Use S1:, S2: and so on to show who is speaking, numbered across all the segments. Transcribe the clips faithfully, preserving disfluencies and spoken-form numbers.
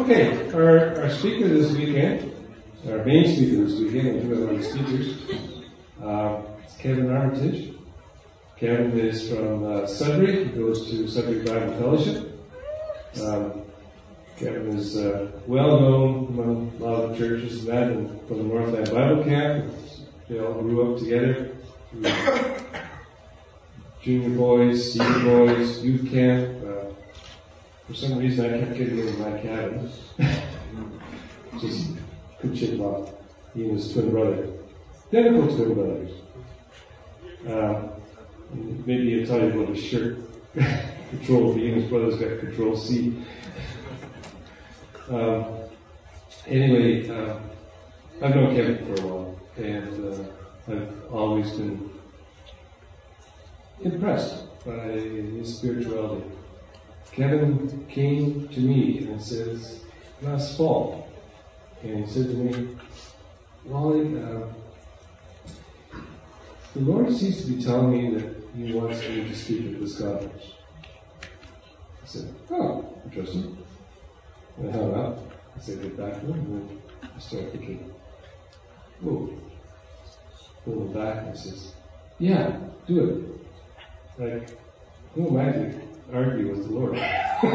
S1: Okay, our, our speaker this weekend, our main speaker this weekend, and two other speakers, uh, is Kevin Armitage. Kevin is from uh, Sudbury. He goes to Sudbury Bible Fellowship. Um, Kevin is uh, well known among a lot of the churches and that, and from the Northland Bible Camp. They all grew up together through junior boys, senior boys, youth camp. Uh, for some reason, I kept getting into my cabin. Just couldn't shake him off. He and his twin brother. Identical twin brothers. Uh, maybe he'll tell you about his shirt. Control V, and his brother's got Control C. Um, anyway, uh, I've known Kevin for a while, and uh, I've always been impressed by his spirituality. Kevin came to me and says, last fall, and he said to me, Wally, uh, the Lord seems to be telling me that He wants me to speak at this conference. I said, oh, interesting. And I hung up. I said, get back to him, and then I started thinking, whoa. Pull him back, and he says, yeah, do it. Like, who am I to argue with the Lord?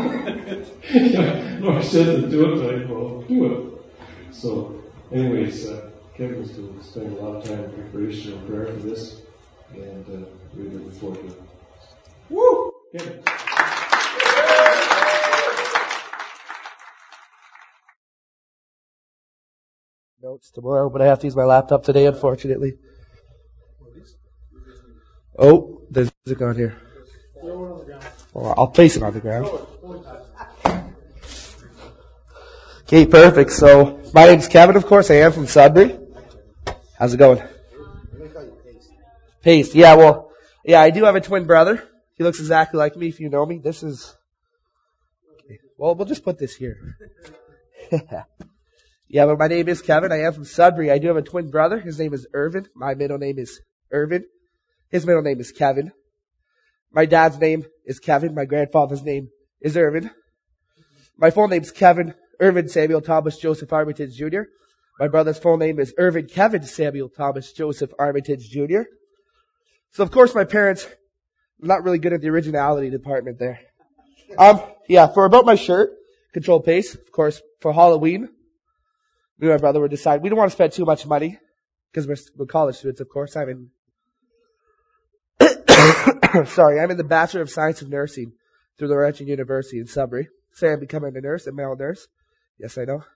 S1: The Lord says to do it, like, well, do it. So, anyways, uh, Kevin's going to spend a lot of time in preparation and prayer for this, and uh, we're looking forward to it. Woo! Kevin.
S2: Notes tomorrow, but I have to use my laptop today, unfortunately. Oh, there's music on here. Oh, I'll place it on the ground. Okay, perfect. So, my name's Kevin, of course. I am from Sudbury. How's it going? Paste. Yeah, well, yeah, I do have a twin brother. He looks exactly like me, if you know me. This is... Okay. Well, we'll just put this here. Yeah, but my name is Kevin. I am from Sudbury. I do have a twin brother. His name is Irvin. My middle name is Irvin. His middle name is Kevin. My dad's name is Kevin. My grandfather's name is Irvin. My full name is Kevin Irvin Samuel Thomas Joseph Armitage Junior My brother's full name is Irvin Kevin Samuel Thomas Joseph Armitage Junior So, of course, my parents, I'm not really good at the originality department there. Um, yeah, for about my shirt, Control Pace, of course, for Halloween, me and my brother were deciding, we don't want to spend too much money, because we're, we're college students, of course. I'm in, sorry, I'm in the Bachelor of Science of Nursing through Laurentian University in Sudbury. Say I'm becoming a nurse, a male nurse. Yes, I know.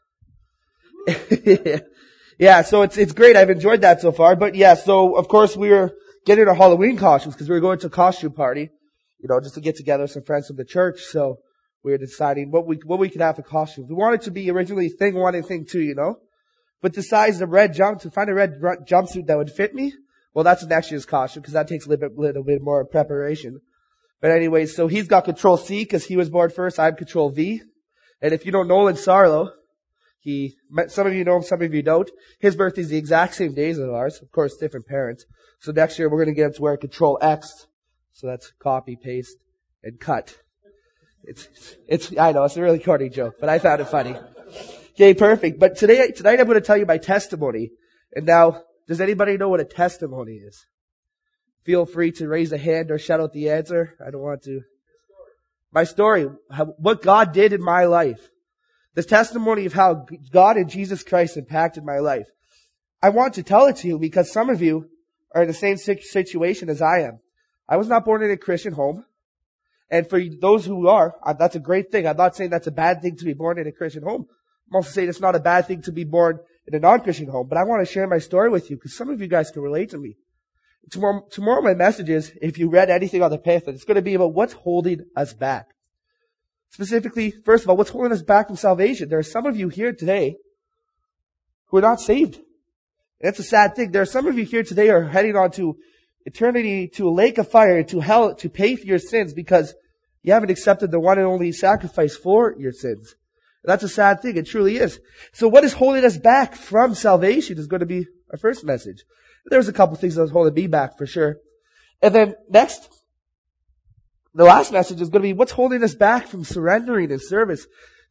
S2: Yeah, so it's, it's great. I've enjoyed that so far. But yeah, so of course we were getting our Halloween costumes because we were going to a costume party, you know, just to get together with some friends from the church. So we were deciding what we, what we could have for costumes. We wanted to be originally thing one and thing two, you know, but the size of red jump, to find a red jumpsuit that would fit me, well, that's next year's costume because that takes a little bit, little bit more preparation. But anyway, so he's got Control C because he was born first. I'm Control V. And if you know Nolan Sarlo, he, some of you know him, some of you don't. His birthday's the exact same days as ours. Of course, different parents. So next year we're going to get him to wear Control X. So that's copy, paste, and cut. It's, it's, I know, it's a really corny joke, but I found it funny. Okay, perfect. But today, tonight I'm going to tell you my testimony. And now, does anybody know what a testimony is? Feel free to raise a hand or shout out the answer. I don't want to. My story, how, what God did in my life. This testimony of how God and Jesus Christ impacted my life. I want to tell it to you because some of you are in the same situation as I am. I was not born in a Christian home. And for those who are, that's a great thing. I'm not saying that's a bad thing to be born in a Christian home. I'm also saying it's not a bad thing to be born in a non-Christian home. But I want to share my story with you because some of you guys can relate to me. Tomorrow, tomorrow my message is, if you read anything on the pamphlet, it's going to be about what's holding us back. Specifically, first of all, what's holding us back from salvation? There are some of you here today who are not saved. And that's a sad thing. There are some of you here today who are heading on to eternity, to a lake of fire, to hell, to pay for your sins because you haven't accepted the one and only sacrifice for your sins. That's a sad thing. It truly is. So what is holding us back from salvation is going to be our first message. There's a couple things that was holding me back for sure. And then next, the last message is going to be what's holding us back from surrendering in service.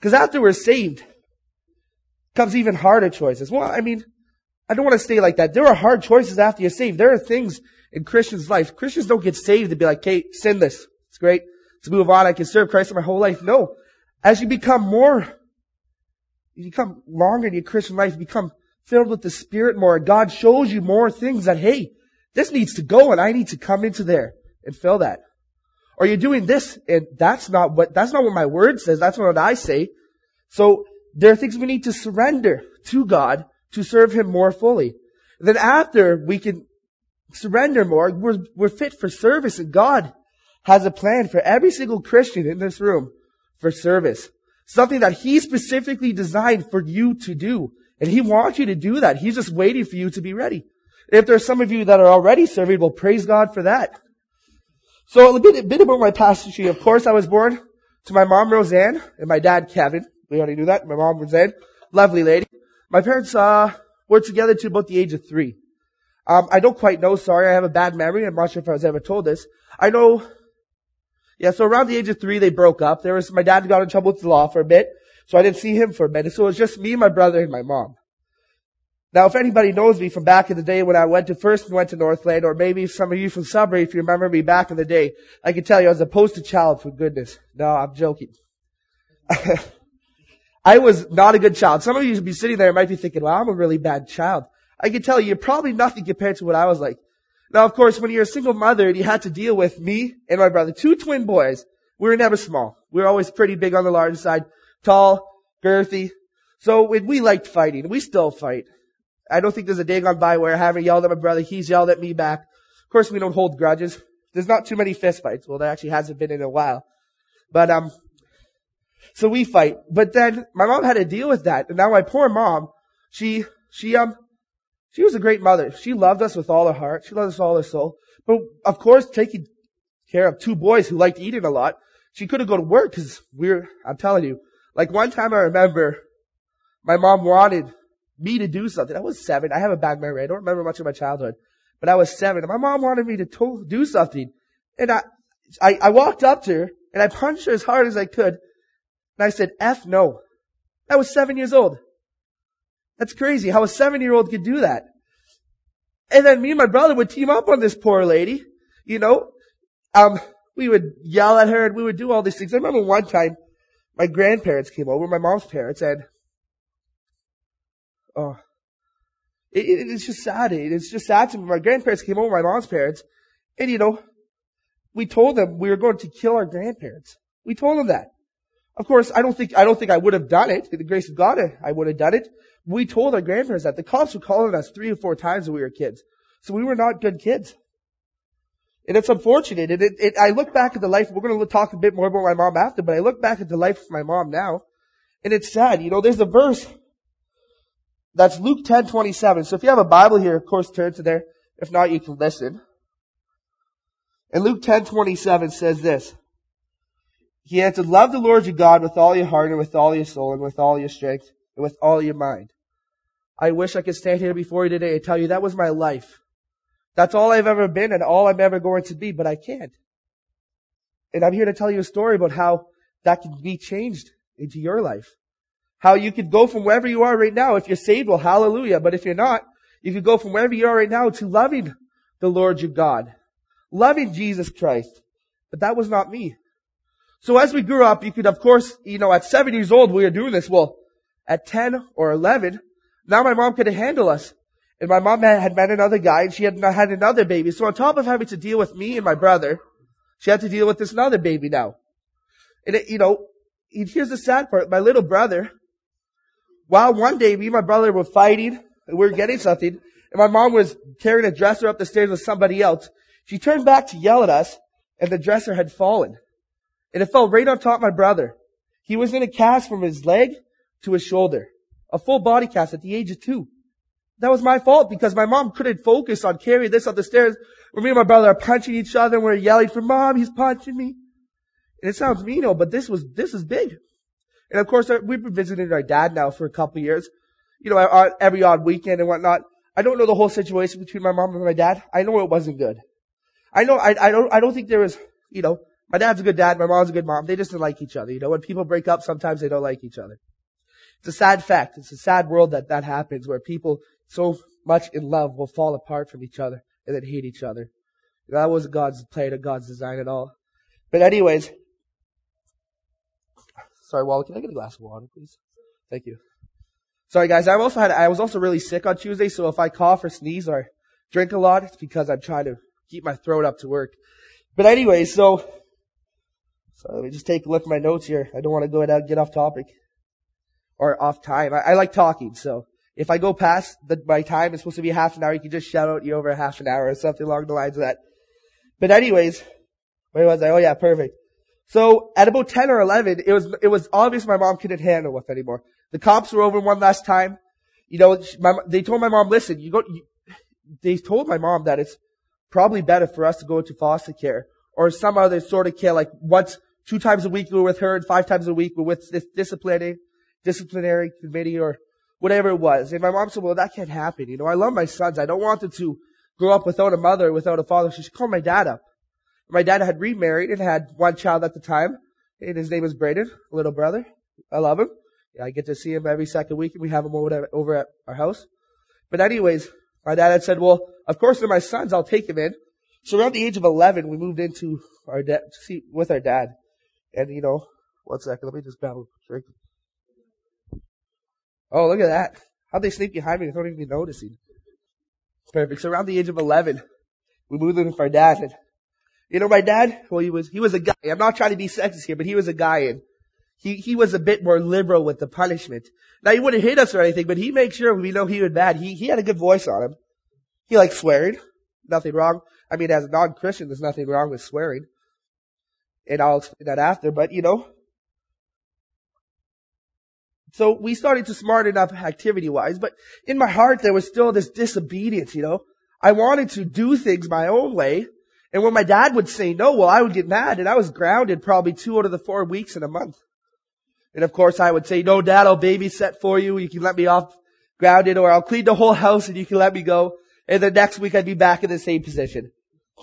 S2: Because after we're saved, comes even harder choices. Well, I mean, I don't want to stay like that. There are hard choices after you're saved. There are things in Christians' life. Christians don't get saved to be like, hey, sinless. It's great. Let's move on. I can serve Christ my whole life. No. As you become more, you become longer in your Christian life, you become filled with the Spirit more. God shows you more things that, hey, this needs to go and I need to come into there and fill that. Or you're doing this and that's not what, that's not what my word says. That's not what I say. So there are things we need to surrender to God to serve Him more fully. And then after we can surrender more, we're, we're fit for service, and God has a plan for every single Christian in this room for service. Something that He specifically designed for you to do. And He wants you to do that. He's just waiting for you to be ready. If there's some of you that are already serving, well, praise God for that. So a bit, a bit about my past history. Of course, I was born to my mom, Roseanne, and my dad, Kevin. We already knew that. My mom, Roseanne. Lovely lady. My parents, uh, were together to about the age of three. Um, I don't quite know, sorry, I have a bad memory. I'm not sure if I was ever told this. I know, yeah, so around the age of three, they broke up. There was, my dad got in trouble with the law for a bit, so I didn't see him for a bit. So it was just me, my brother, and my mom. Now, if anybody knows me from back in the day when I went to first went to Northland, or maybe some of you from Sudbury, if you remember me back in the day, I can tell you I was a poster child, for goodness. No, I'm joking. I was not a good child. Some of you should be sitting there and might be thinking, well, I'm a really bad child. I can tell you, you're probably nothing compared to what I was like. Now, of course, when you're a single mother and you had to deal with me and my brother, two twin boys, we were never small. We were always pretty big on the large side, tall, girthy. So we liked fighting. We still fight. I don't think there's a day gone by where I haven't yelled at my brother. He's yelled at me back. Of course, we don't hold grudges. There's not too many fist fights. Well, there actually hasn't been in a while. But, um, so we fight. But then my mom had to deal with that. And now my poor mom, she, she, um, she was a great mother. She loved us with all her heart. She loved us with all her soul. But of course, taking care of two boys who liked eating a lot, she couldn't go to work because we were, I'm telling you, like one time I remember my mom wanted me to do something. I was seven. I have a bad memory. I don't remember much of my childhood, but I was seven and my mom wanted me to to- do something. And I, I, I walked up to her and I punched her as hard as I could. And I said, F no. I was seven years old. That's crazy how a seven-year-old could do that. And then me and my brother would team up on this poor lady. You know, um, we would yell at her and we would do all these things. I remember one time my grandparents came over, my mom's parents, and oh, it, it, it's just sad. It's just sad to me. My grandparents came over, my mom's parents, and you know, we told them we were going to kill our grandparents. We told them that. Of course, I don't think, I don't think I would have done it. In the grace of God, I would have done it. We told our grandparents that. The cops were calling us three or four times when we were kids. So we were not good kids. And it's unfortunate. And it, it, I look back at the life, we're going to talk a bit more about my mom after, but I look back at the life of my mom now, and it's sad. You know, there's a verse that's Luke ten twenty-seven. So if you have a Bible here, of course, turn to there. If not, you can listen. And Luke ten twenty-seven says this. He answered, love the Lord your God with all your heart and with all your soul and with all your strength and with all your mind. I wish I could stand here before you today and tell you that was my life. That's all I've ever been and all I'm ever going to be, but I can't. And I'm here to tell you a story about how that can be changed into your life. How you could go from wherever you are right now. If you're saved, well, hallelujah. But if you're not, you could go from wherever you are right now to loving the Lord your God. Loving Jesus Christ. But that was not me. So as we grew up, you could, of course, you know, at seven years old, we were doing this. Well, at ten or eleven, now my mom couldn't handle us. And my mom had met another guy and she had had another baby. So on top of having to deal with me and my brother, she had to deal with this another baby now. And it, you know, here's the sad part. My little brother, while one day me and my brother were fighting and we were getting something, and my mom was carrying a dresser up the stairs with somebody else, she turned back to yell at us and the dresser had fallen. And it fell right on top of my brother. He was in a cast from his leg to his shoulder. A full body cast at the age of two. That was my fault because my mom couldn't focus on carrying this up the stairs where me and my brother are punching each other and we're yelling for Mom, he's punching me. And it sounds mean, but this was, this is big. And of course, we've been visiting our dad now for a couple of years. You know, every odd weekend and whatnot. I don't know the whole situation between my mom and my dad. I know it wasn't good. I know, I, I don't, I don't think there was, you know, My dad's a good dad, my mom's a good mom. They just don't like each other. You know, when people break up, sometimes they don't like each other. It's a sad fact. It's a sad world that that happens, where people so much in love will fall apart from each other and then hate each other. That wasn't God's plan or God's design at all. But anyways, sorry, Wally, can I get a glass of water, please? Thank you. Sorry, guys. I also had I was also really sick on Tuesday, so if I cough or sneeze or drink a lot, it's because I'm trying to keep my throat up to work. But anyway, so so let me just take a look at my notes here. I don't want to go and get off topic or off time. I, I like talking, so if I go past the, my time, it's supposed to be half an hour. You can just shout out you over half an hour or something along the lines of that. But anyways, where was I? Oh yeah, perfect. So at about ten or eleven, it was, it was obvious my mom couldn't handle it anymore. The cops were over one last time. You know, my, they told my mom, listen, you go, you, they told my mom that it's probably better for us to go into foster care or some other sort of care, like once, two times a week we're with her and five times a week we're with this disciplinary, disciplinary committee or whatever it was. And my mom said, well, that can't happen. You know, I love my sons. I don't want them to grow up without a mother, without a father. She should call my dad up. My dad had remarried and had one child at the time, and his name was Braden, little brother. I love him. Yeah, I get to see him every second week, and we have him over, over at our house. But anyways, my dad had said, well, of course they're my sons, I'll take him in. So around the age of eleven, we moved into our dad, see, with our dad. And you know, one second, let me just grab a drink. Oh, look at that. How'd they sneak behind me without even noticing? Perfect. So around the age of eleven, we moved in with our dad. And, you know, my dad, well, he was, he was a guy. I'm not trying to be sexist here, but he was a guy, and he, he was a bit more liberal with the punishment. Now, he wouldn't hit us or anything, but he made sure we know he was bad. He, he had a good voice on him. He liked swearing. Nothing wrong. I mean, as a non-Christian, there's nothing wrong with swearing. And I'll explain that after, but you know. So we started to smarten up activity-wise, but in my heart there was still this disobedience, you know. I wanted to do things my own way, and when my dad would say no, well, I would get mad, and I was grounded probably two out of the four weeks in a month. And of course I would say, no, Dad, I'll babysit for you, you can let me off grounded, or I'll clean the whole house and you can let me go. And the next week I'd be back in the same position.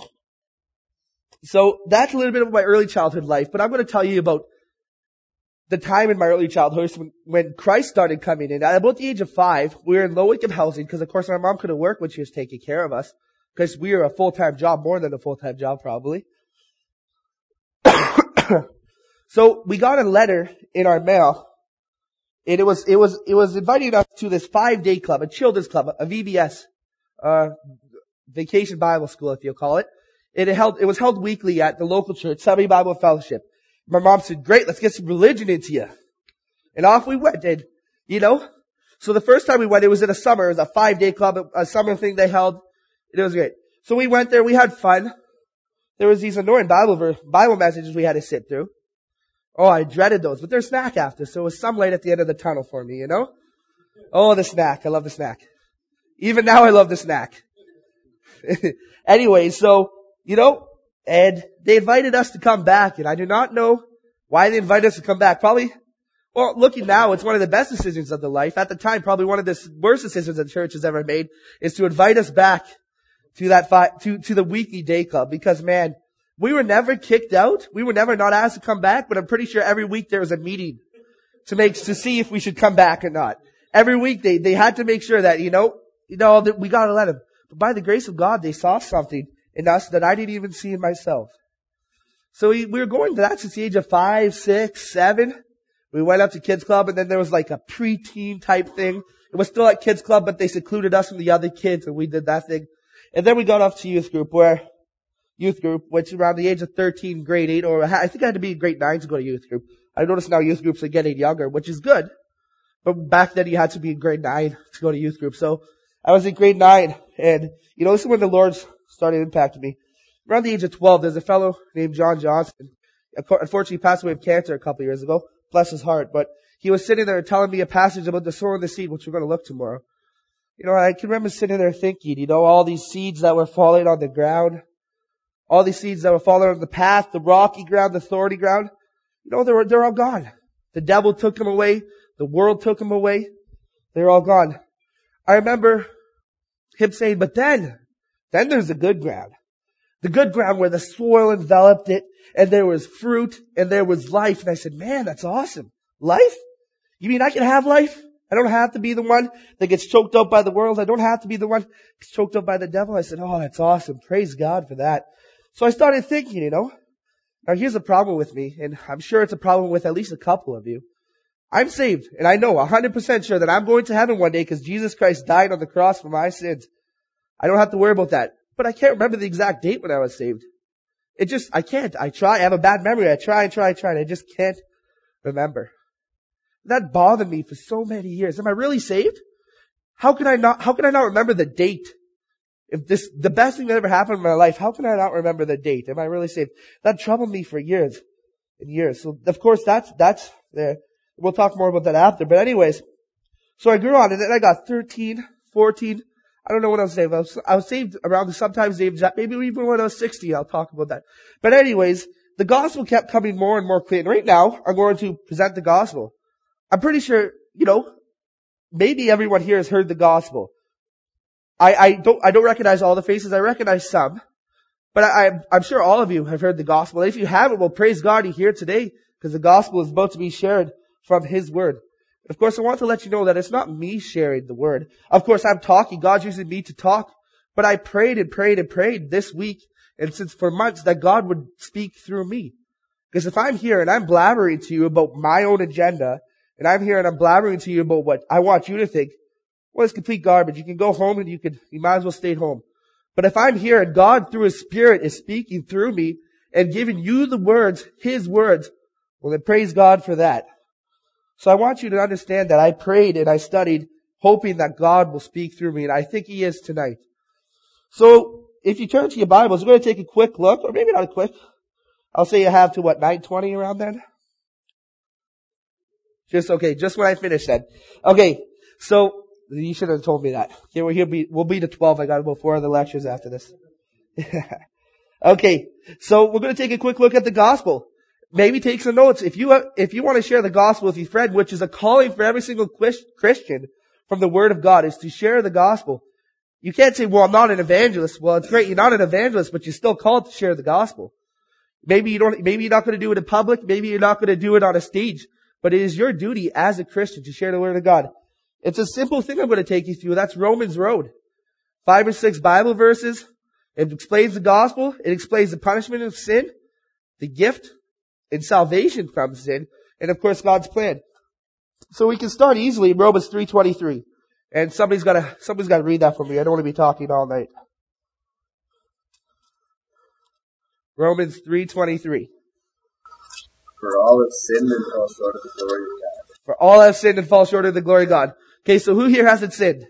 S2: So that's a little bit of my early childhood life, but I'm going to tell you about the time in my early childhood when, when Christ started coming in. At about the age of five, we were in low-income housing because, of course, my mom couldn't work when she was taking care of us because we were a full-time job, more than a full-time job probably. So we got a letter in our mail, and it was it was it was inviting us to this five-day club, a children's club, a V B S, uh, Vacation Bible School, if you'll call it. It held, it was held weekly at the local church, Subway Bible Fellowship. My mom said, great, let's get some religion into you. And off we went, and, you know, so the first time we went, it was in the summer, it was a five-day club, a summer thing they held. It was great. So we went there, we had fun. There was these annoying Bible, Bible messages we had to sit through. Oh, I dreaded those, but there's snack after, so it was some light at the end of the tunnel for me, you know? Oh, the snack, I love the snack. Even now I love the snack. Anyway, so, you know, and they invited us to come back, and I do not know why they invited us to come back. Probably, well, looking now, it's one of the best decisions of the life. At the time, probably one of the worst decisions the church has ever made is to invite us back to that fi- to to the weekly day club, because man, we were never kicked out. We were never not asked to come back, but I'm pretty sure every week there was a meeting to make to see if we should come back or not. Every week they they had to make sure that, you know, you know, that we got to let them. But by the grace of God, they saw something in us that I didn't even see in myself. So we, we were going to that since the age of five, six, seven. We went up to kids club, and then there was like a preteen type thing. It was still at kids club, but they secluded us from the other kids, and we did that thing. And then we got off to youth group, where youth group, which around the age of thirteen, grade eight, or I think I had to be in grade nine to go to youth group. I noticed now youth groups are getting younger, which is good. But back then you had to be in grade nine to go to youth group. So I was in grade nine, and you know, this is when the Lord started impacting me. Around the age of twelve, there's a fellow named John Johnson. Unfortunately, he passed away of cancer a couple of years ago. Bless his heart. But he was sitting there telling me a passage about the sower and the seed, which we're going to look tomorrow. You know, I can remember sitting there thinking, you know, all these seeds that were falling on the ground, all these seeds that were falling on the path, the rocky ground, the thorny ground, you know, they're, they're all gone. The devil took them away. The world took them away. They're all gone. I remember him saying, but then, then there's the good ground. The good ground where the soil enveloped it, and there was fruit, and there was life. And I said, man, that's awesome. Life? You mean I can have life? I don't have to be the one that gets choked up by the world. I don't have to be the one that gets choked up by the devil. I said, oh, that's awesome. Praise God for that. So I started thinking, you know, now here's a problem with me, and I'm sure it's a problem with at least a couple of you. I'm saved, and I know one hundred percent sure that I'm going to heaven one day because Jesus Christ died on the cross for my sins. I don't have to worry about that. But I can't remember the exact date when I was saved. It just, I can't. I try. I have a bad memory. I try and try and try, and I just can't remember. That bothered me for so many years. Am I really saved? How can I not, how can I not remember the date? If this, the best thing that ever happened in my life, how can I not remember the date? Am I really saved? That troubled me for years and years. So, of course, that's, that's there. We'll talk more about that after. But anyways, so I grew on, and then I got thirteen, fourteen. I don't know when I was saved. I was, I was saved around the sometimes age, maybe even when I was sixty. I'll talk about that. But anyways, the gospel kept coming more and more clear. And right now, I'm going to present the gospel. I'm pretty sure, you know, maybe everyone here has heard the gospel. I, I don't, I don't recognize all the faces. I recognize some. But I, I'm, I'm sure all of you have heard the gospel. If you haven't, well, praise God you're here today, because the gospel is about to be shared from His Word. Of course, I want to let you know that it's not me sharing the Word. Of course, I'm talking. God's using me to talk. But I prayed and prayed and prayed this week, and since for months, that God would speak through me. Because if I'm here and I'm blabbering to you about my own agenda, and I'm here and I'm blabbering to you about what I want you to think, well, it's complete garbage. You can go home and you could, you might as well stay at home. But if I'm here and God through His Spirit is speaking through me and giving you the words, His words, well then praise God for that. So I want you to understand that I prayed and I studied hoping that God will speak through me, and I think He is tonight. So if you turn to your Bibles, we're going to take a quick look, or maybe not a quick. I'll say you have to what, nine twenty around then? Just, okay, just when I finish then. Okay, so you should have told me that. Okay, we're here, be, we'll be to twelve. I got about four other lectures after this. Okay, so we're going to take a quick look at the gospel. Maybe take some notes. If you, if you want to share the gospel with your friend, which is a calling for every single Christian from the Word of God, is to share the gospel. You can't say, well, I'm not an evangelist. Well, it's great. You're not an evangelist, but you're still called to share the gospel. Maybe you don't, maybe you're not going to do it in public. Maybe you're not going to do it on a stage, but it is your duty as a Christian to share the Word of God. It's a simple thing I'm going to take you through. That's Romans Road. Five or six Bible verses. It explains the gospel. It explains the punishment of sin, the gift, and salvation from sin, and of course God's plan. So we can start easily in Romans three twenty-three. And somebody's gotta, somebody's gotta read that for me. I don't want to be talking all night. Romans three twenty-three.
S3: For all have sinned and fall short of the glory of God.
S2: For all have sinned and fall short of the glory of God. Okay, so who here hasn't sinned?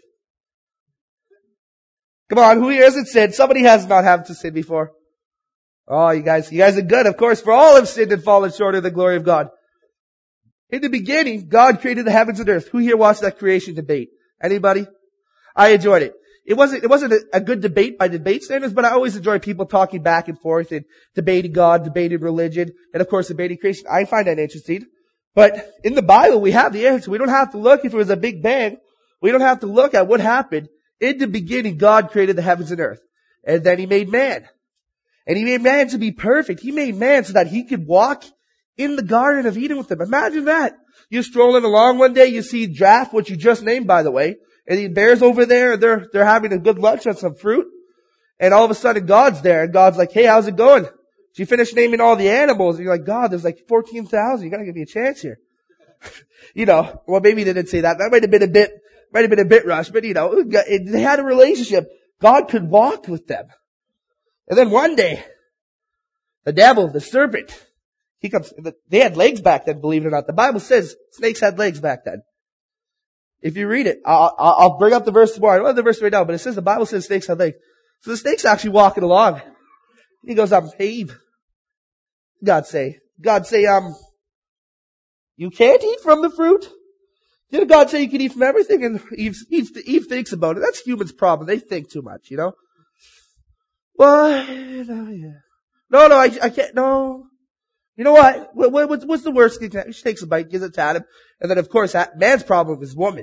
S2: Come on, who here hasn't sinned? Somebody has not had to sin before. Oh, you guys, you guys are good, of course. For all have sinned and fallen short of the glory of God. In the beginning, God created the heavens and earth. Who here watched that creation debate? Anybody? I enjoyed it. It wasn't, it wasn't a, a good debate by debate standards, but I always enjoy people talking back and forth and debating God, debating religion, and of course debating creation. I find that interesting. But in the Bible, we have the answer. We don't have to look if it was a big bang. We don't have to look at what happened. In the beginning, God created the heavens and earth. And then He made man. And He made man to be perfect. He made man so that he could walk in the Garden of Eden with them. Imagine that. You're strolling along one day, you see Draft, which you just named, by the way, and the bear's over there, and they're, they're having a good lunch on some fruit. And all of a sudden God's there, and God's like, hey, how's it going? Did you finish naming all the animals? And you're like, God, there's like fourteen thousand. You gotta give me a chance here. You know, well, maybe they didn't say that. That might have been a bit, might have been a bit rushed, but you know, they had a relationship. God could walk with them. And then one day, the devil, the serpent, he comes, they had legs back then, believe it or not. The Bible says snakes had legs back then. If you read it, I'll, I'll bring up the verse tomorrow. I don't have the verse right now, but it says the Bible says snakes had legs. So the snake's actually walking along. He goes, um, hey Eve. God say, God say, um, you can't eat from the fruit? Did God say you can eat from everything? And Eve, Eve, Eve thinks about it. That's humans' problem. They think too much, you know? Well, no, yeah. No, no, I, I can't, no. You know what? What, what? What's the worst thing? She takes a bite, gives it to Adam. And then, of course, man's problem is woman.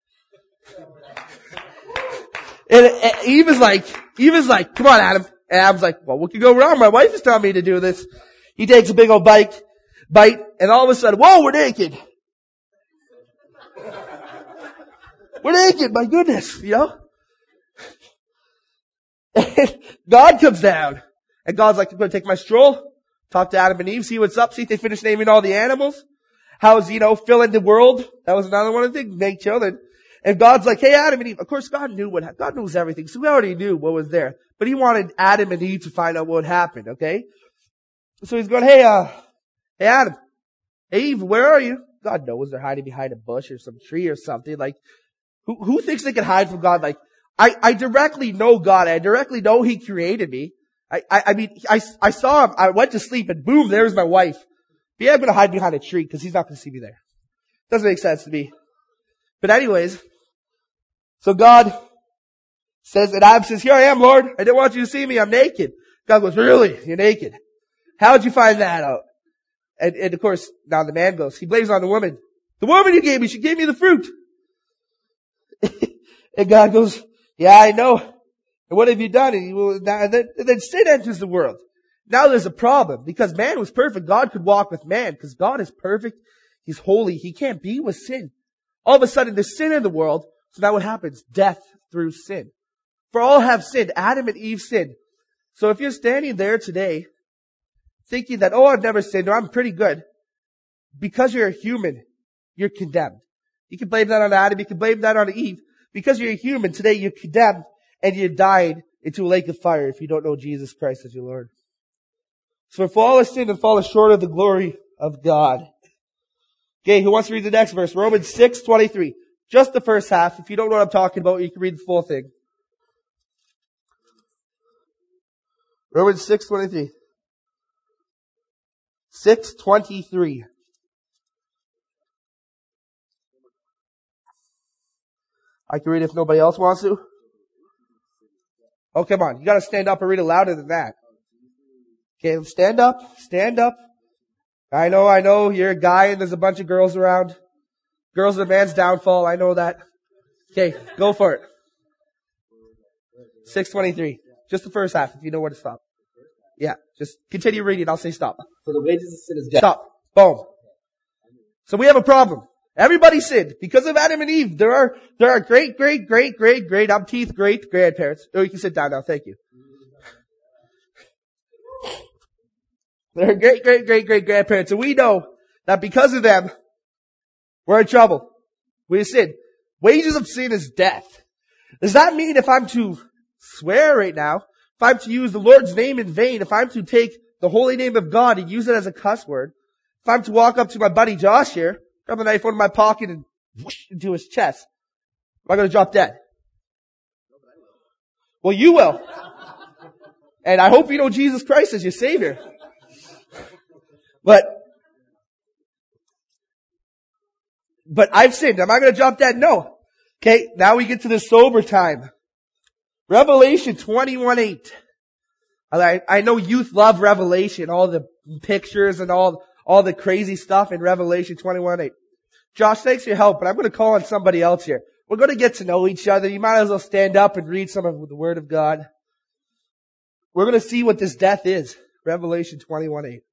S2: And, and Eve is like, Eve is like, come on, Adam. And Adam's like, well, what could go wrong? My wife is telling me to do this. He takes a big old bite, bite, and all of a sudden, whoa, we're naked. We're naked, my goodness, you know? And God comes down. And God's like, I'm going to take my stroll, talk to Adam and Eve, see what's up, see if they finish naming all the animals. How's, you know, fill in the world. That was another one of the things, make children. And God's like, hey, Adam and Eve. Of course, God knew what, God knows everything. So we already knew what was there. But He wanted Adam and Eve to find out what happened, okay? So He's going, hey, uh, hey, Adam. Hey, Eve, where are you? God knows they're hiding behind a bush or some tree or something. Like, who, who thinks they can hide from God? Like, I, I directly know God. I directly know He created me. I, I, I mean, I, I saw Him. I went to sleep and boom, there's my wife. But yeah, I'm going to hide behind a tree because He's not going to see me there. Doesn't make sense to me. But anyways, so God says, and Adam says, here I am, Lord. I didn't want you to see me. I'm naked. God goes, really? You're naked? How'd you find that out? And, and of course, now the man goes, he blames on the woman. The woman you gave me, she gave me the fruit. And God goes, yeah, I know. And what have you done? And, he will, and, then, and then sin enters the world. Now there's a problem because man was perfect. God could walk with man because God is perfect. He's holy. He can't be with sin. All of a sudden there's sin in the world. So now what happens? Death through sin. For all have sinned. Adam and Eve sinned. So if you're standing there today thinking that, oh, I've never sinned or I'm pretty good, because you're a human, you're condemned. You can blame that on Adam. You can blame that on Eve. Because you're a human, today you're condemned and you died into a lake of fire if you don't know Jesus Christ as your Lord. So for all have sinned and fallen short of the glory of God. Okay, who wants to read the next verse? Romans six twenty-three. Just the first half. If you don't know what I'm talking about, you can read the full thing. Romans six twenty-three. six twenty-three. I can read if nobody else wants to. Oh, come on. You gotta stand up and read it louder than that. Okay, stand up. Stand up. I know, I know, you're a guy and there's a bunch of girls around. Girls are a man's downfall. I know that. Okay, go for it. six twenty-three. Just the first half, if you know where to stop. Yeah, just continue reading. I'll say stop.
S3: For the wages of sin is death.
S2: Stop. Boom. So we have a problem. Everybody sinned. Because of Adam and Eve, there are, there are great, great, great, great, great, I'm teeth, great grandparents. Oh, you can sit down now. Thank you. There are great, great, great, great grandparents. And we know that because of them, we're in trouble. We have sinned. Wages of sin is death. Does that mean if I'm to swear right now, if I'm to use the Lord's name in vain, if I'm to take the holy name of God and use it as a cuss word, if I'm to walk up to my buddy Josh here, grab a knife out of my pocket and whoosh into his chest, am I going to drop dead? Well, you will. And I hope you know Jesus Christ as your Savior. But, but I've sinned. Am I going to drop dead? No. Okay, now we get to the sober time. Revelation twenty-one eight. I, I know youth love Revelation, all the pictures and all, all the crazy stuff in Revelation twenty-one eight. Josh, thanks for your help, but I'm going to call on somebody else here. We're going to get to know each other. You might as well stand up and read some of the Word of God. We're going to see what this death is. Revelation twenty-one eight.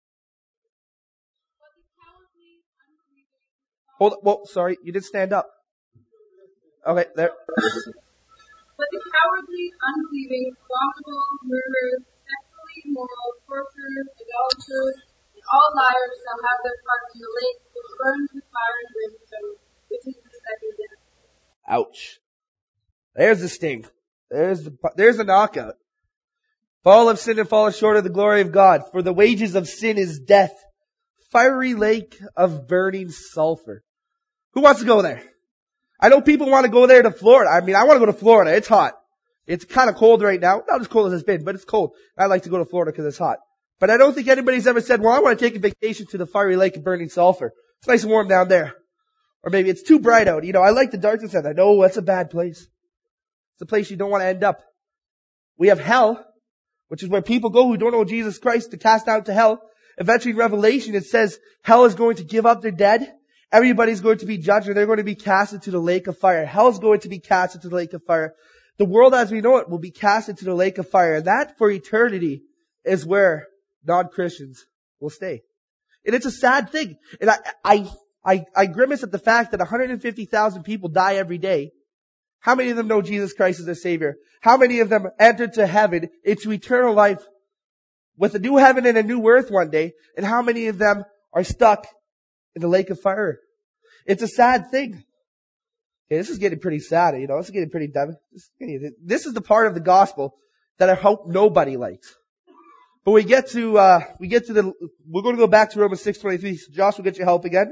S2: Hold on. Well, sorry, you did stand up. Okay, there.
S4: But the cowardly, unbelieving, abominable, murderers, sexually immoral, sorcerers, idolaters, and all liars shall have their part in the lake which burns with fire and brimstone, which is the second death.
S2: Ouch. There's the sting. There's the, there's the knockout. All have sinned and fallen short of the glory of God. For the wages of sin is death. Fiery lake of burning sulfur. Who wants to go there? I know people want to go there to Florida. I mean, I want to go to Florida. It's hot. It's kind of cold right now. Not as cold as it's been, but it's cold. I like to go to Florida because it's hot. But I don't think anybody's ever said, well, I want to take a vacation to the fiery lake of burning sulfur. It's nice and warm down there. Or maybe it's too bright out. You know, I like the darkness and I know that's a bad place. It's a place you don't want to end up. We have hell, which is where people go who don't know Jesus Christ to cast out to hell. Eventually in Revelation it says hell is going to give up their dead. Everybody's going to be judged and they're going to be cast into the lake of fire. Hell's going to be cast into the lake of fire. The world as we know it will be cast into the lake of fire. And that for eternity is where non-Christians will stay. And it's a sad thing. And I, I, I, I grimace at the fact that one hundred fifty thousand people die every day. How many of them know Jesus Christ as their Savior? How many of them enter to heaven, into eternal life, with a new heaven and a new earth one day? And how many of them are stuck in the lake of fire? It's a sad thing. Okay, this is getting pretty sad, you know, this is getting pretty dev- This is the part of the gospel that I hope nobody likes. But we get to, uh, we get to the, we're going to go back to Romans six twenty-three. So Josh will get your help again.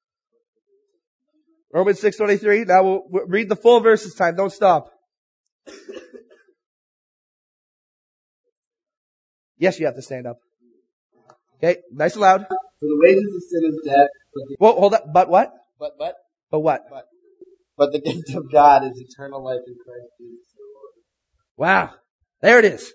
S2: Romans six twenty-three. Now we'll, we'll read the full verse this time. Don't stop. Yes, you have to stand up. Okay, nice and loud.
S3: For the wages of sin is death, but the,
S2: Whoa, hold up. But what?
S3: but, but,
S2: But what?
S3: but, but the gift of God is eternal life in Christ Jesus our Lord.
S2: Wow. There it is.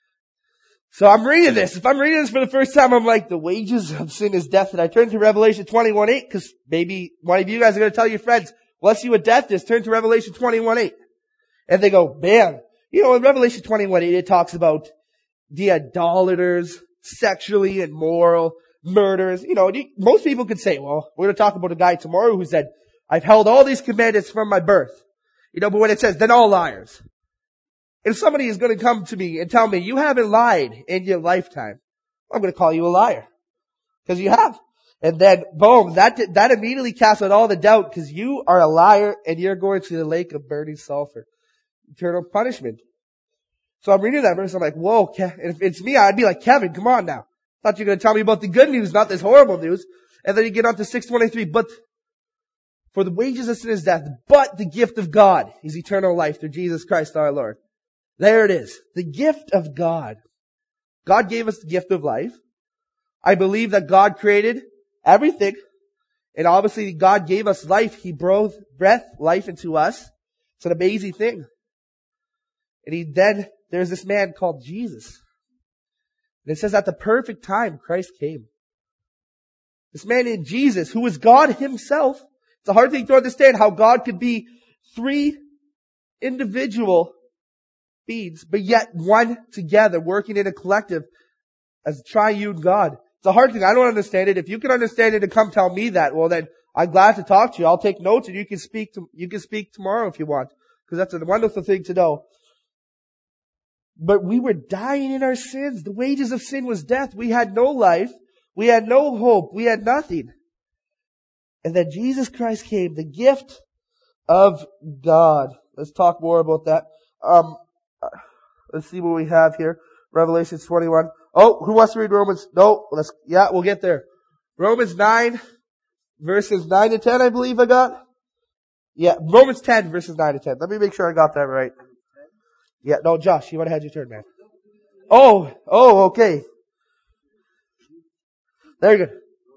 S2: So I'm reading this. If I'm reading this for the first time, I'm like, the wages of sin is death. And I turn to Revelation twenty-one eight, because maybe one of you guys are going to tell your friends, well, let's see what death is. Turn to Revelation twenty-one eight. And they go, man, you know, in Revelation twenty-one eight, it talks about the idolaters, sexually immoral, murderers. You know, most people could say, well, we're going to talk about a guy tomorrow who said, I've held all these commandments from my birth. You know, but when it says, then all liars. If somebody is going to come to me and tell me, you haven't lied in your lifetime, I'm going to call you a liar. Because you have. And then, boom, that, that immediately casts out all the doubt, because you are a liar and you're going to the lake of burning sulfur. Eternal punishment. So I'm reading that verse, I'm like, whoa, Ke- if it's me, I'd be like, Kevin, come on now. Thought you were going to tell me about the good news, not this horrible news. And then you get on to six twenty-three, but for the wages of sin is death, but the gift of God is eternal life through Jesus Christ our Lord. There it is. The gift of God. God gave us the gift of life. I believe that God created everything. And obviously God gave us life. He breathed breath, life into us. It's an amazing thing. And he then, there's this man called Jesus. And it says at the perfect time, Christ came. This man named Jesus, who was God himself. It's a hard thing to understand how God could be three individual beings, but yet one together, working in a collective as a triune God. It's a hard thing. I don't understand it. If you can understand it and come tell me that, well then, I'm glad to talk to you. I'll take notes and you can speak to, you can speak tomorrow if you want. Because that's a wonderful thing to know. But we were dying in our sins. The wages of sin was death. We had no life. We had no hope. We had nothing. And then Jesus Christ came, the gift of God. Let's talk more about that. Um, let's see what we have here. Revelation twenty-one. Oh, who wants to read Romans? No, let's, yeah, we'll get there. Romans nine, verses nine to ten, I believe I got. Yeah, Romans ten, verses nine to ten. Let me make sure I got that right. Yeah, no, Josh, you want to have your turn, man. Oh, oh, okay. Very good.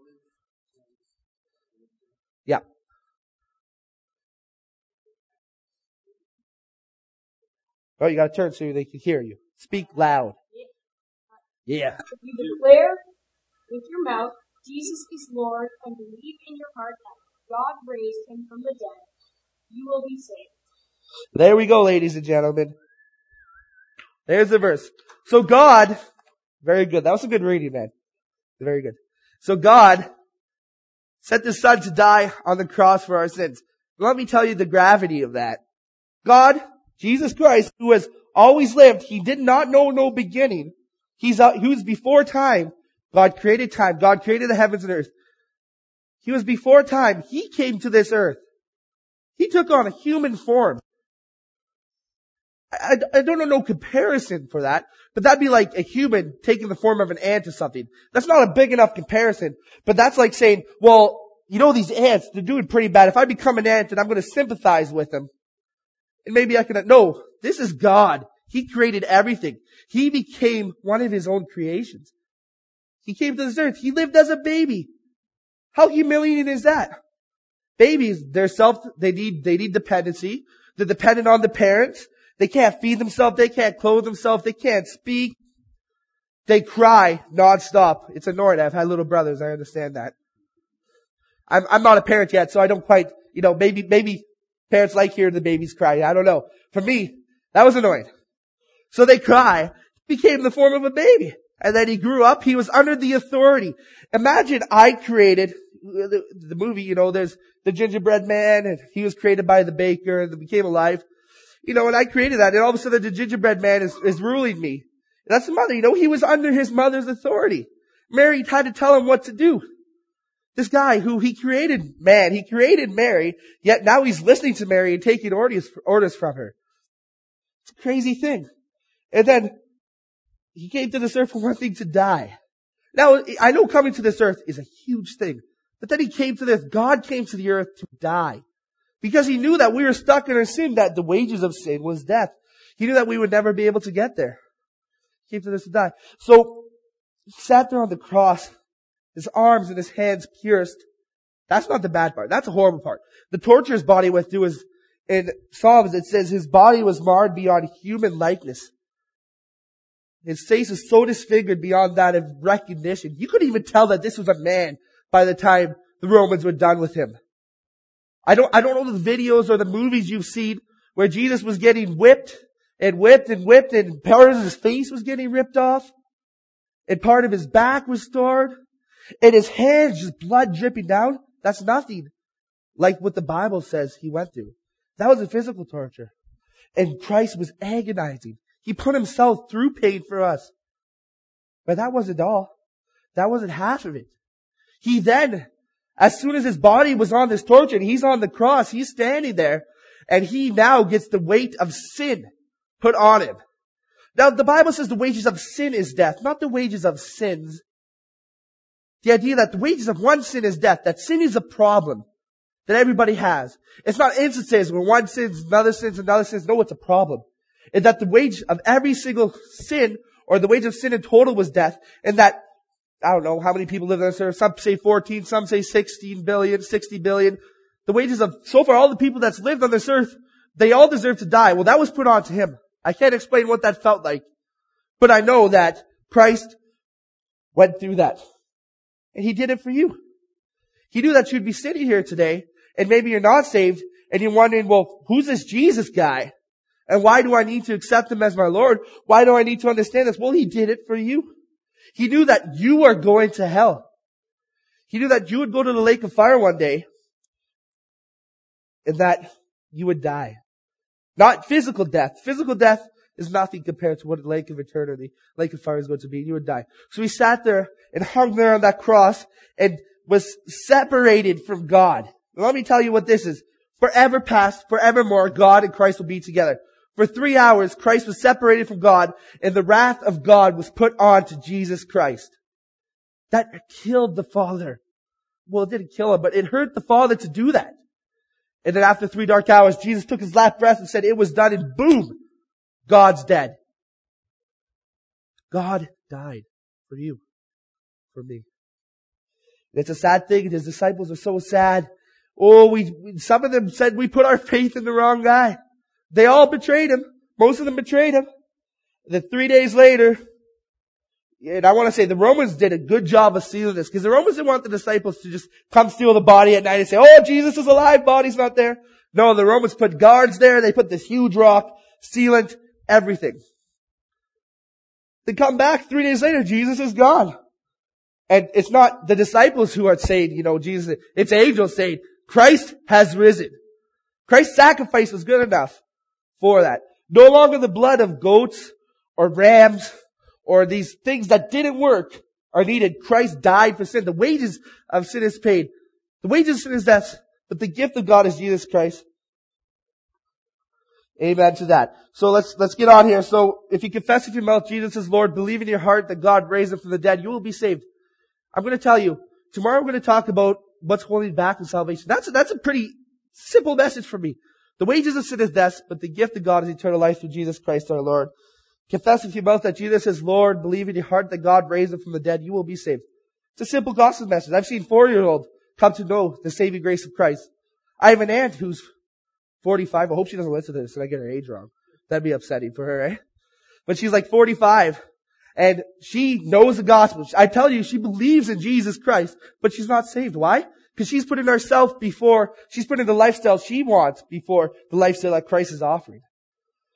S2: Yeah. Oh, you got to turn so they can hear you. Speak loud. Yeah.
S5: If you declare with your mouth Jesus is Lord and believe in your heart that God raised him from the dead, you will be saved.
S2: There we go, ladies and gentlemen. There's the verse. So God, very good. That was some good reading, man. Very good. So God sent His Son to die on the cross for our sins. Let me tell you the gravity of that. God, Jesus Christ, who has always lived, He did not know no beginning. He's uh, He was before time. God created time. God created the heavens and earth. He was before time. He came to this earth. He took on a human form. I, I don't know no comparison for that, but that'd be like a human taking the form of an ant or something. That's not a big enough comparison, but that's like saying, well, you know these ants, they're doing pretty bad. If I become an ant and I'm going to sympathize with them, and maybe I can, no, this is God. He created everything. He became one of His own creations. He came to this earth. He lived as a baby. How humiliating is that? Babies, they're self, they need, they need dependency. They're dependent on the parents. They can't feed themselves. They can't clothe themselves. They can't speak. They cry nonstop. It's annoying. I've had little brothers. I understand that. I'm, I'm not a parent yet, so I don't quite, you know, maybe, maybe parents like hearing the babies cry. I don't know. For me, that was annoying. So they cry. Became the form of a baby. And then he grew up, he was under the authority. Imagine I created the, the movie, you know, there's the gingerbread man, and he was created by the baker and became alive. You know, and I created that, and all of a sudden the gingerbread man is, is ruling me. And that's the mother, you know, he was under his mother's authority. Mary had to tell him what to do. This guy who he created, man, he created Mary, yet now he's listening to Mary and taking orders, orders from her. It's a crazy thing. And then he came to this earth for one thing, to die. Now, I know coming to this earth is a huge thing, but then he came to this, God came to the earth to die. Because he knew that we were stuck in our sin, that the wages of sin was death. He knew that we would never be able to get there. He came to this to die. So, he sat there on the cross, his arms and his hands pierced. That's not the bad part. That's a horrible part. The torture his body went through is, in Psalms, it says his body was marred beyond human likeness. His face is so disfigured beyond that of recognition. You couldn't even tell that this was a man by the time the Romans were done with him. I don't, I don't know the videos or the movies you've seen where Jesus was getting whipped and whipped and whipped and part of his face was getting ripped off and part of his back was torn and his hands just blood dripping down. That's nothing like what the Bible says he went through. That was a physical torture. And Christ was agonizing. He put himself through pain for us. But that wasn't all. That wasn't half of it. He then, as soon as his body was on this torture and he's on the cross, he's standing there and he now gets the weight of sin put on him. Now the Bible says the wages of sin is death, not the wages of sins. The idea that the wages of one sin is death, that sin is a problem that everybody has. It's not instances where one sins, another sins, another sins. No, it's a problem. And that the wage of every single sin, or the wage of sin in total, was death. And that, I don't know how many people live on this earth. Some say fourteen, some say sixteen billion, sixty billion. The wages of, so far, all the people that's lived on this earth, they all deserve to die. Well, that was put on to him. I can't explain what that felt like. But I know that Christ went through that. And he did it for you. He knew that you'd be sitting here today, and maybe you're not saved, and you're wondering, well, who's this Jesus guy? And why do I need to accept him as my Lord? Why do I need to understand this? Well, he did it for you. He knew that you are going to hell. He knew that you would go to the lake of fire one day and that you would die. Not physical death. Physical death is nothing compared to what the lake of eternity, lake of fire is going to be. You would die. So he sat there and hung there on that cross and was separated from God. Now, let me tell you what this is. Forever past, forevermore, God and Christ will be together. For three hours, Christ was separated from God, and the wrath of God was put on to Jesus Christ. That killed the Father. Well, it didn't kill him, but it hurt the Father to do that. And then after three dark hours, Jesus took his last breath and said, it was done, and boom, God's dead. God died for you, for me. And it's a sad thing, and his disciples are so sad. Oh, we, some of them said we put our faith in the wrong guy. They all betrayed him. Most of them betrayed him. Then three days later, and I want to say the Romans did a good job of sealing this, because the Romans didn't want the disciples to just come steal the body at night and say, oh, Jesus is alive, body's not there. No, the Romans put guards there. They put this huge rock, sealant, everything. They come back three days later, Jesus is gone. And it's not the disciples who are saying, you know, Jesus, it's angels saying, Christ has risen. Christ's sacrifice was good enough for that. No longer the blood of goats or rams or these things that didn't work are needed. Christ died for sin. The wages of sin is paid. The wages of sin is death, but the gift of God is Jesus Christ. Amen to that. So let's, let's get on here. So if you confess with your mouth Jesus is Lord, believe in your heart that God raised him from the dead, you will be saved. I'm going to tell you, tomorrow we're going to talk about what's holding back in salvation. That's a, that's a pretty simple message for me. The wages of sin is death, but the gift of God is eternal life through Jesus Christ our Lord. Confess with your mouth that Jesus is Lord, believe in your heart that God raised him from the dead, you will be saved. It's a simple gospel message. I've seen four-year-olds come to know the saving grace of Christ. I have an aunt who's forty-five. I hope she doesn't listen to this and I get her age wrong. That'd be upsetting for her, eh? But she's like forty-five. And she knows the gospel. I tell you, she believes in Jesus Christ, but she's not saved. Why? Because she's putting herself before, she's putting the lifestyle she wants before the lifestyle that Christ is offering.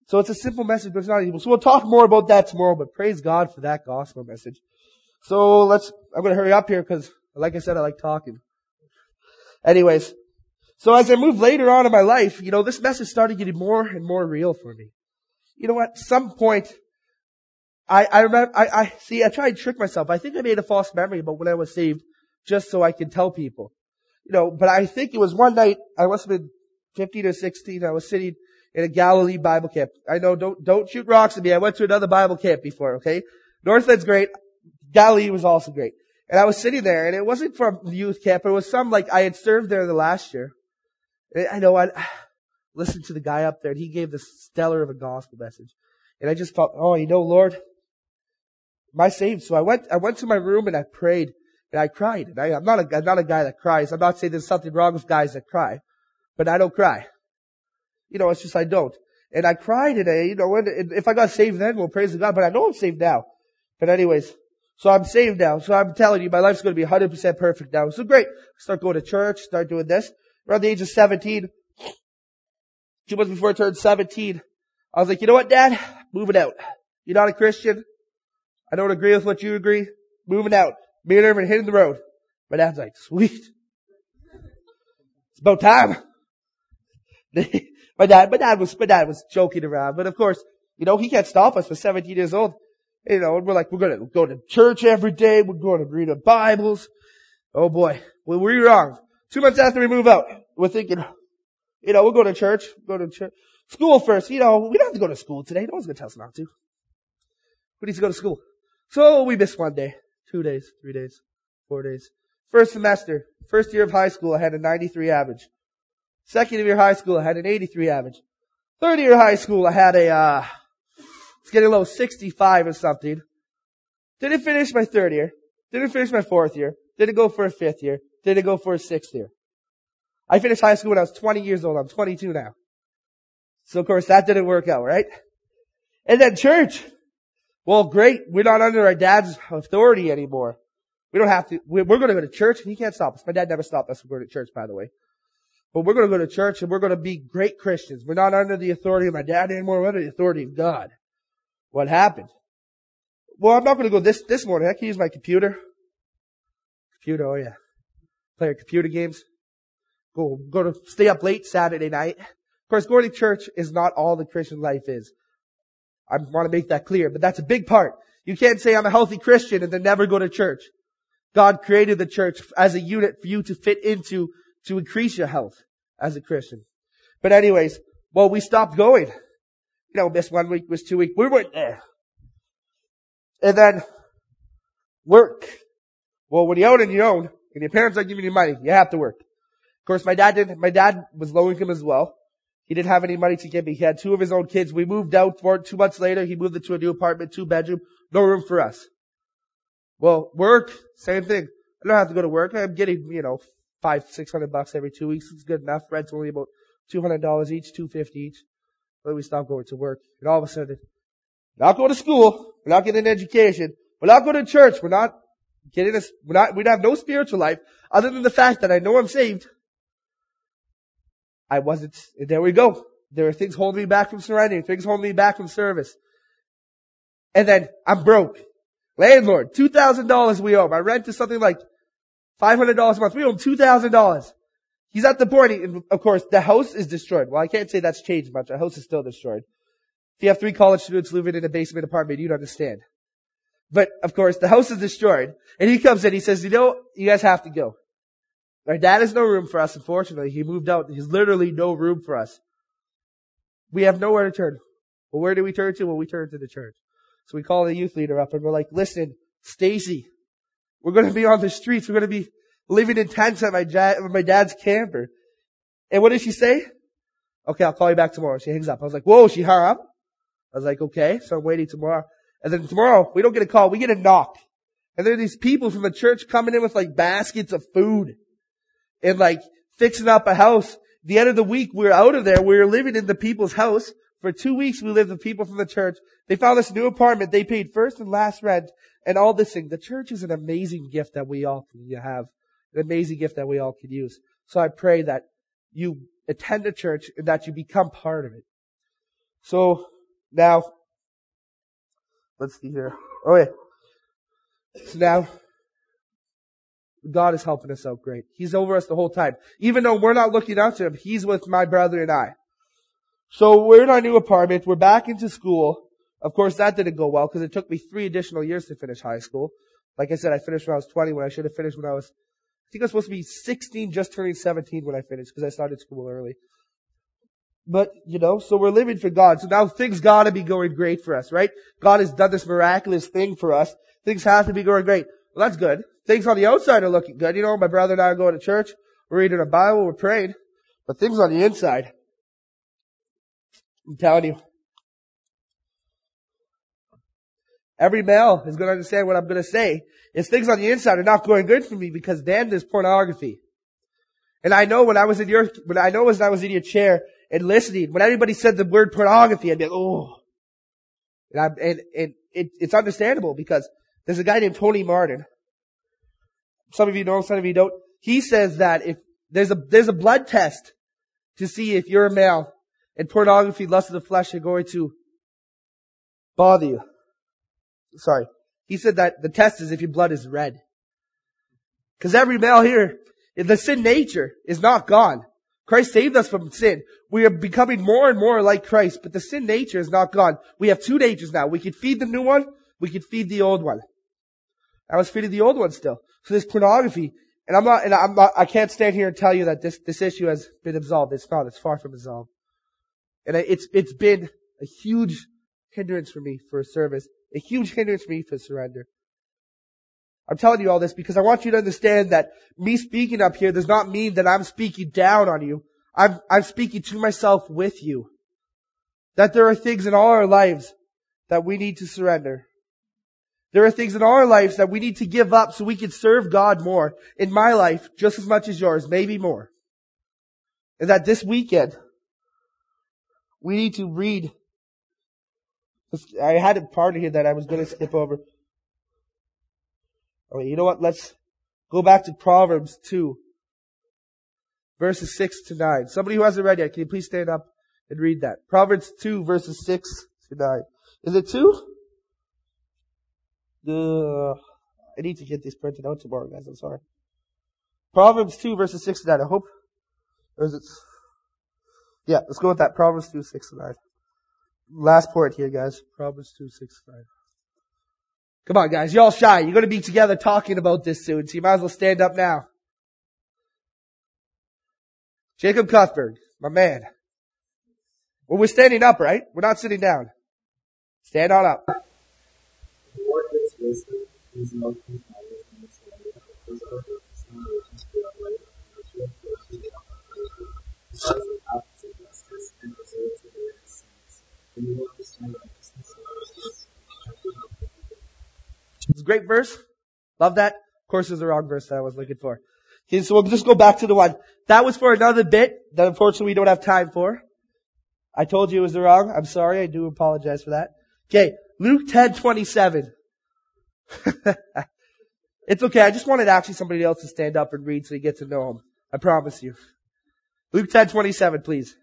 S2: So it's a simple message, but it's not evil. So we'll talk more about that tomorrow, but praise God for that gospel message. So let's, I'm going to hurry up here because, like I said, I like talking. Anyways, so as I moved later on in my life, you know, this message started getting more and more real for me. You know what? At some point, I, I remember, I, I, see, I tried to trick myself. I think I made a false memory about when I was saved just so I could tell people. You know, but I think it was one night, I must have been fifteen or sixteen, I was sitting in a Galilee Bible camp. I know, don't, don't shoot rocks at me. I went to another Bible camp before, okay? Northland's great. Galilee was also great. And I was sitting there, and it wasn't from the youth camp. It was some, like, I had served there the last year. And I know I listened to the guy up there, and he gave this stellar of a gospel message. And I just felt, oh, you know, Lord, am I saved? So I went, I went to my room, and I prayed, and I cried. And I, I'm not a, I'm not a guy that cries. I'm not saying there's something wrong with guys that cry. But I don't cry. You know, it's just I don't. And I cried today, you know, when, if I got saved then, well, praise God, but I know I'm saved now. But anyways, so I'm saved now. So I'm telling you, my life's going to be one hundred percent perfect now. So great. Start going to church, start doing this. Around the age of seventeen, two months before I turned seventeen, I was like, you know what, Dad? Moving out. You're not a Christian. I don't agree with what you agree. Moving out. Me and Irvin hitting the road. My dad's like, sweet. It's about time. My dad, my dad was, my dad was joking around, but of course, you know, he can't stop us. We're seventeen years old. You know, and we're like, we're going to go to church every day. We're going to read the Bibles. Oh boy. Well, we're wrong. Two months after we move out, we're thinking, you know, we'll go to church, go to church, school first. You know, we don't have to go to school today. No one's going to tell us not to. We need to go to school. So we missed one day, two days, three days, four days. First semester, first year of high school, I had a ninety-three average. Second year of high school, I had an eighty-three average. Third year of high school, I had a, uh, it's getting low, sixty-five or something. Didn't finish my third year. Didn't finish my fourth year. Didn't go for a fifth year. Didn't go for a sixth year. I finished high school when I was twenty years old. I'm twenty-two now. So of course that didn't work out, right? And then church. Well, great. We're not under our dad's authority anymore. We don't have to, we're going to go to church and he can't stop us. My dad never stopped us from going to church, by the way. But we're going to go to church and we're going to be great Christians. We're not under the authority of my dad anymore. We're under the authority of God. What happened? Well, I'm not going to go this, this morning. I can use my computer. Computer, oh yeah. Play our computer games. Go, go to, stay up late Saturday night. Of course, going to church is not all the Christian life is. I want to make that clear, but that's a big part. You can't say I'm a healthy Christian and then never go to church. God created the church as a unit for you to fit into, to increase your health as a Christian. But anyways, well, we stopped going. You know, missed one week, missed two weeks. We weren't there. And then, work. Well, when you're out on your own, and your parents aren't giving you money, you have to work. Of course, my dad didn't, my dad was low income as well. He didn't have any money to give me. He had two of his own kids. We moved out for it. Two months later, he moved into a new apartment, two bedroom, no room for us. Well, work, same thing. I don't have to go to work. I'm getting, you know, five, six hundred bucks every two weeks. It's good enough. Rent's only about two hundred dollars each, two fifty each. Then we stopped going to work. And all of a sudden, we're not going to school. We're not getting an education. We're not going to church. We're not getting us, we're not, we have no spiritual life other than the fact that I know I'm saved. I wasn't, and there we go. There are things holding me back from surrendering, things holding me back from service. And then I'm broke. Landlord, two thousand dollars we owe. My rent is something like five hundred dollars a month. We owe him two thousand dollars. He's at the point, and of course, the house is destroyed. Well, I can't say that's changed much. The house is still destroyed. If you have three college students living in a basement apartment, you'd understand. But, of course, the house is destroyed. And he comes in, he says, you know, you guys have to go. Our dad has no room for us, unfortunately. He moved out. There's literally no room for us. We have nowhere to turn. Well, where do we turn to? Well, we turn to the church. So we call the youth leader up and we're like, listen, Stacy, we're going to be on the streets. We're going to be living in tents at my, dad, my dad's camper. And what did she say? Okay, I'll call you back tomorrow. She hangs up. I was like, whoa, she hung up. I was like, okay, so I'm waiting tomorrow. And then tomorrow, we don't get a call, we get a knock. And there are these people from the church coming in with like baskets of food. And like fixing up a house. The end of the week, we were out of there. We were living in the people's house. For two weeks, we lived with people from the church. They found this new apartment. They paid first and last rent and all this thing. The church is an amazing gift that we all can have. An amazing gift that we all can use. So I pray that you attend a church and that you become part of it. So Now, let's see here. Oh yeah. So now, God is helping us out great. He's over us the whole time. Even though we're not looking up to Him, He's with my brother and I. So we're in our new apartment. We're back into school. Of course, that didn't go well because it took me three additional years to finish high school. Like I said, I finished when I was twenty, when I should have finished when I was, I think I was supposed to be sixteen, just turning seventeen when I finished because I started school early. But, you know, so we're living for God. So now things gotta be going great for us, right? God has done this miraculous thing for us. Things have to be going great. Well, that's good. Things on the outside are looking good. You know, my brother and I are going to church. We're reading a Bible. We're praying. But things on the inside, I'm telling you, every male is going to understand what I'm going to say. Is things on the inside are not going good for me because then there's pornography. And I know when I was in your, when I know as I was in your chair and listening, when everybody said the word pornography, I'd be like, oh. And, I, and, and it, it's understandable because there's a guy named Tony Martin. Some of you know, some of you don't. He says that if there's a, there's a blood test to see if you're a male and pornography, lust of the flesh are going to bother you. Sorry. He said that the test is if your blood is red. Because every male here, the sin nature is not gone. Christ saved us from sin. We are becoming more and more like Christ, but the sin nature is not gone. We have two natures now. We could feed the new one, we could feed the old one. I was feeding the old one still. So this pornography, and I'm not, and I'm not, I can't stand here and tell you that this, this issue has been absolved. It's not. It's far from absolved. And it's, it's been a huge hindrance for me for service. A huge hindrance for me for surrender. I'm telling you all this because I want you to understand that me speaking up here does not mean that I'm speaking down on you. I'm, I'm speaking to myself with you. That there are things in all our lives that we need to surrender. There are things in all our lives that we need to give up so we can serve God more. In my life, just as much as yours, maybe more. And that this weekend, we need to read. I had a part here that I was going to skip over. Oh, you know what? Let's go back to Proverbs two, verses six to nine. Somebody who hasn't read yet, can you please stand up and read that? Proverbs two, verses six to nine. Is it two? Uh, I need to get these printed out tomorrow, guys. I'm sorry. Proverbs two, verses six to nine. I hope. Or is it? Yeah, let's go with that. Proverbs two, six to nine. Last point here, guys. Proverbs two, six to nine. Come on, guys. You're all shy. You're going to be together talking about this soon, so you might as well stand up now. Jacob Cuthbert, my man. Well, we're standing up, right? We're not sitting down. Stand on up. It's a great verse. Love that. Of course, it's the wrong verse that I was looking for. Okay, so we'll just go back to the one. That was for another bit that unfortunately we don't have time for. I told you it was the wrong. I'm sorry. I do apologize for that. Okay, Luke ten twenty-seven. It's okay. I just wanted actually somebody else to stand up and read so you get to know him. I promise you. Luke ten twenty-seven, please.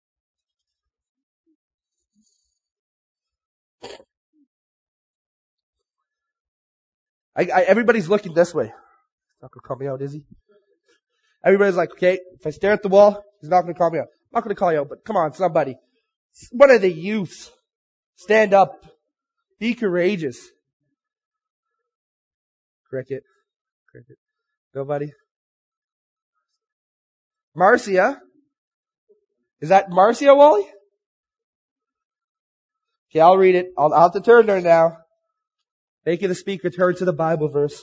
S2: I, I, everybody's looking this way. He's not going to call me out, is he? Everybody's like, okay, if I stare at the wall, he's not going to call me out. I'm not going to call you out, but come on, somebody. What are the youths? Stand up. Be courageous. Cricket. Cricket. Nobody? Marcia? Is that Marcia, Wally? Okay, I'll read it. I'll, I'll have to turn there now. Making the speaker turn to the Bible verse.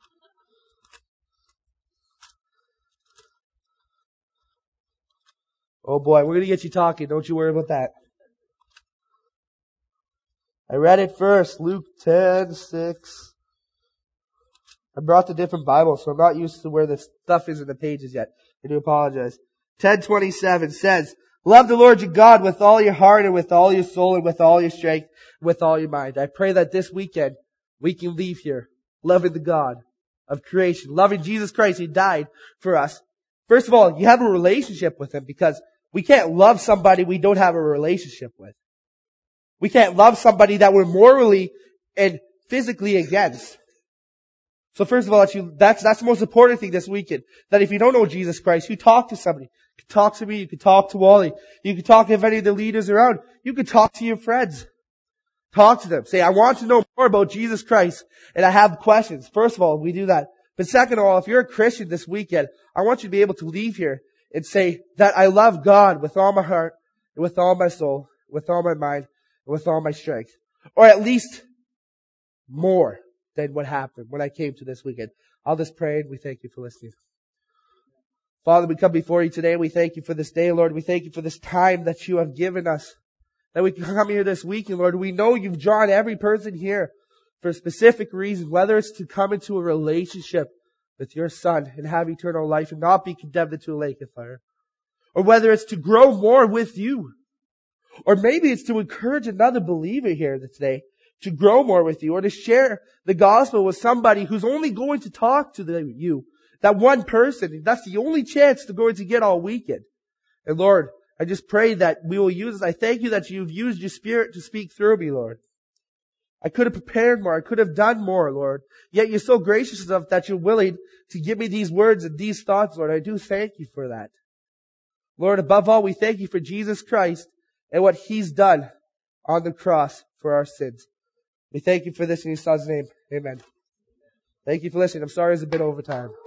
S2: Oh boy, we're going to get you talking. Don't you worry about that. I read it first. Luke ten six. I brought the different Bible, so I'm not used to where the stuff is in the pages yet. I do apologize. ten twenty-seven says, love the Lord your God with all your heart and with all your soul and with all your strength, with all your mind. I pray that this weekend we can leave here loving the God of creation, loving Jesus Christ who died for us. First of all, you have a relationship with Him because we can't love somebody we don't have a relationship with. We can't love somebody that we're morally and physically against. So first of all, that's, you, that's, that's the most important thing this weekend. That if you don't know Jesus Christ, you talk to somebody. You can talk to me, you can talk to Wally, you can talk to any of the leaders around. You can talk to your friends. Talk to them. Say, I want to know more about Jesus Christ, and I have questions. First of all, we do that. But second of all, if you're a Christian this weekend, I want you to be able to leave here and say that I love God with all my heart, and with all my soul, with all my mind, and with all my strength. Or at least more than what happened when I came to this weekend. I'll just pray and we thank you for listening. Father, we come before you today. We thank you for this day, Lord. We thank you for this time that you have given us. That we can come here this weekend, Lord. We know you've drawn every person here for a specific reason, whether it's to come into a relationship with your Son and have eternal life and not be condemned into a lake of fire. Or whether it's to grow more with you. Or maybe it's to encourage another believer here today to grow more with you, or to share the gospel with somebody who's only going to talk to the, you. That one person, that's the only chance they're going to get all weekend. And Lord, I just pray that we will use this. I thank you that you've used your Spirit to speak through me, Lord. I could have prepared more. I could have done more, Lord. Yet you're so gracious enough that you're willing to give me these words and these thoughts, Lord. I do thank you for that. Lord, above all, we thank you for Jesus Christ and what He's done on the cross for our sins. We thank you for this in your Son's name. Amen. Thank you for listening. I'm sorry it's a bit over time.